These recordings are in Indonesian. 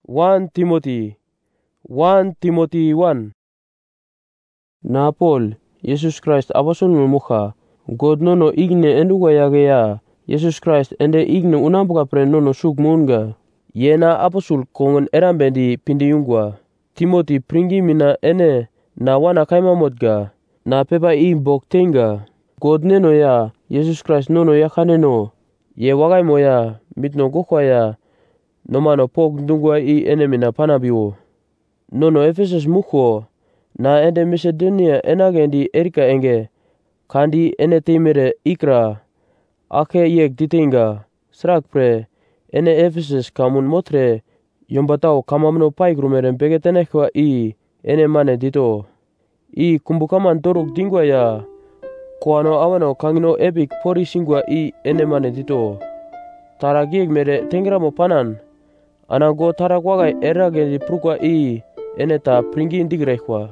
1 Timothy 1. Na Paul, Yesus Christ apostle muka, God nono igne enduga ya Yesus Christ ende igne unambuka pre nono suk munga. Yena apostle kongon erambendi pindi yungwa. Timothy pringi mina ene na wana kaima modga. Na pepa i bok tenga. God neno ya Yesus Christ nono ya kaneno. Ye wagai moya mitno gokwa ya. Nomano pok ndungwa i ene mina panabiwo. Nono Ephesus mukho. Na ende Macedonia enagendi erika enge. Kandi ene temere ikra. Ake yek ditinga. Srak pre. Ene Ephesus kamun motre. Yombatao kamamno paigrumere begetenekwa i. Ene mane dito. I kumbukaman toruk dingwa ya. Koano awano kangino epik pori singwa i ene mane dito. Taragiek mere tengramo panan. Anango tarak wagai eragendi prukwa i. Ene ta pringi indigrekwa.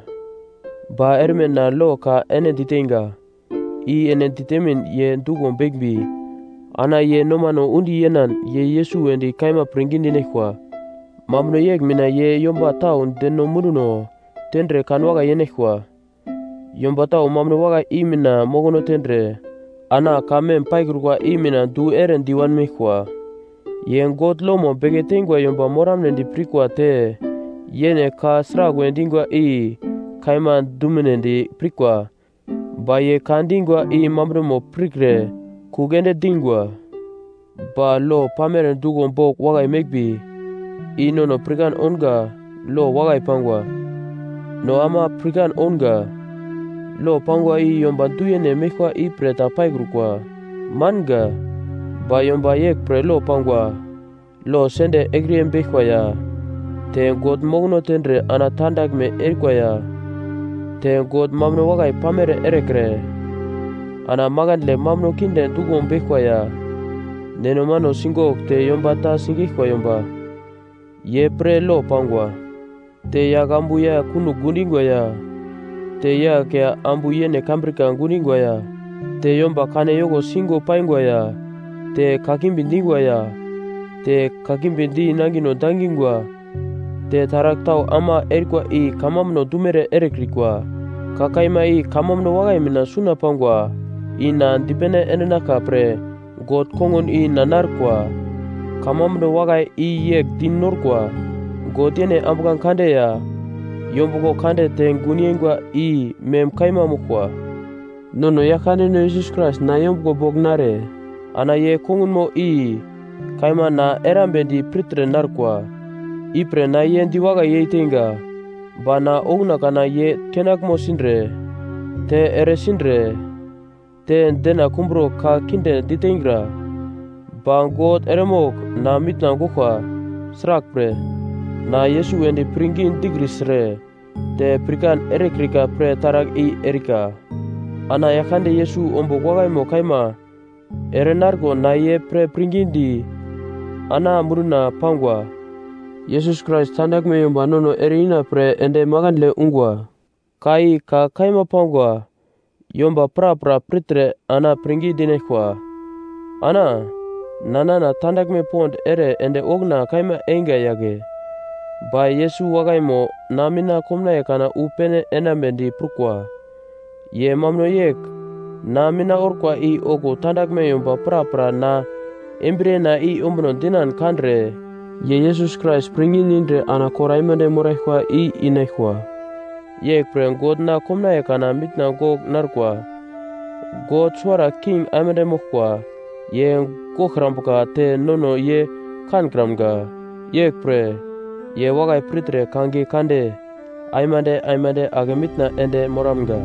Ba ermen na lo ka ene ditenga. I ene ditemin ye ndugon begbi. Ana ye nomano undi yenan ye Yesu endi kaima pringindi nekwa. Mamno yek mina ye yomba taun deno mununo. Tendre kanwaga yenekwa. Yomba tau mamno waga imina mogono tendre. Ana kamen paigrukwa imina du eren diwan mekwa. Ye ngot lomo begetengwa yomba moramnendi prikwa te. Yene ka sragwe dingwa i. Kaima dumenendi prikwa. Ba ye kandingwa i mamremo prikre. Kugende dingwa. Ba lo pameren dugon bok wagai megbi. I nono prikan onga. Lo wagai pangwa. No ama prikan onga. Lo pangwa i yomba duyene mekwa i preta paigrukwa. Manga. Ba yomba yek pre lo pangwa. Lo sende egrien bekwa ya. Te god mogno tendre ana tandak me erkwa ya. Te god mamno wagai pamere erekre. Ana maganle mamno kinde dugon bekwa ya. Neno mano singok te yomba ta singikwa yomba. Ye pre lo pangwa. Te ya gambu ya kunu gundingwa ya. Te ya kea ambu yene kambrika gundingwa ya. Te yomba kane yogo singo paingwa ya. Te kakimbi dingwa ya. Te kakimbi di nangino dangingwa. Te tarak tau ama erikwa i kamamno dumere erekrikwa. Kakaima i kamamno wagai mina suna pangwa. I na dipene enenaka pre. God kongon i nanarkwa. Kamamno wagai i yek din norkwa. God yene ambukan kande ya. Yombuko kande te nguniengwa i mem kaima mukwa. Nono ya kande no Jesus Christ na yombuko bognare. Ana ye kongun mo i. Kaima na erambendi pritre narkwa. Ipre na ye ndiwaga ye tenga. Ba na ogna kana ye kenak mo sindre. Te ere sindre. Te dena kumbro ka kinde ditengra. Ba God eremok na mitna gokwa. Srak pre. Na Yesu endi pringin digrisre. Te prikan erekrika pre tarak i erika. Ana yakande Yesu ombo wagai mo kaima. Ere nargo na ye pre pringindi. Ana muruna pangwa. Yesus Christ tandak me yomba nono erina pre ende maganle ungwa. Kai ka kaima pangwa. Yomba pra pritre ana pringi dinekwa. Ana nanana tandak me pond ere ende ogna kaima enga yage. Ba Yesu wagaimo namina komna yakana upene enamendi prukwa. Ye mamno yek namina orkwa i ogo tandak me yomba pra na embre na i omno dinan kandre. Ye Yesus Christ pringin indre ana koraimende morehwa i inehwa. Yek pre God na komna yakana mitna gog narkwa. God swara king amende mokwa. Ye gokrambuka te nono ye kankramga. Yek pre. Ye wagai pritre kangi kande. Aimande age mitna ende moramga.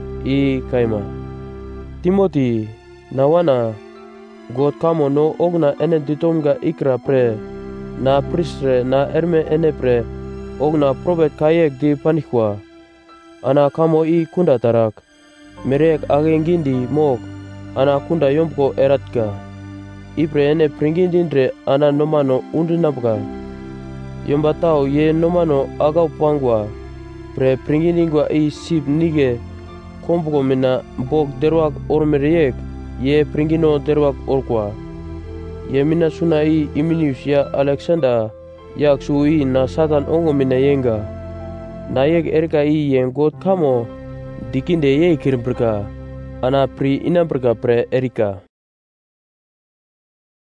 I kaima. Timothy. Nawana. God kamo no ogna ene ditomga ikra pre. Na pristre na erme ene pre. Ogna probet kayek di panikwa. Ana kamo i kunda tarak. Merek agengindi mok. Ana kunda yomko eratka. Ipre ene pringindindre ana nomano undinapka. Yomba tau ye nomano agau pangwa. Pre pringindingwa i sip nige. Kombuko mina bok derwak ormereyek. Ye pringino derwak orkwa. Ye mina suna i Iminius ya Alexander. yak su na Satan ongomina yenga. Na yek erika yang God kamo dikinde ye kirim berka. Ana pri inam berka pre erika.